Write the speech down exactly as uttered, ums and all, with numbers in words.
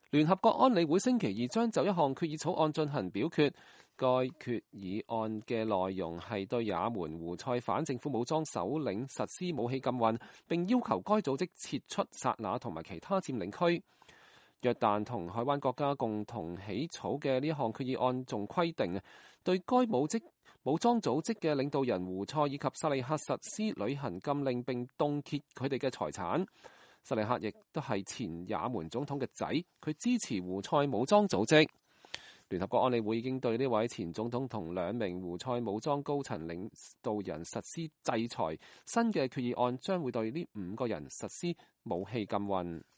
聯合國安理會星期二將就一項決議草案進行表決，該決議案嘅內容係對也門胡塞反政府武裝首領實施武器禁運，並要求該組織撤出薩那同埋其他佔領區。約旦同海灣國家共同起草嘅呢一項決議案仲規定，對該武職武裝組織嘅領導人胡塞以及薩利克實施旅行禁令，並凍結佢哋嘅財產。薩利克亦都係前也門總統嘅仔，佢支持胡塞武裝組織。聯合國安理會已經對呢位前總統同兩名胡塞武裝高層領導人實施制裁，新嘅決議案將會對呢五個人實施武器禁運。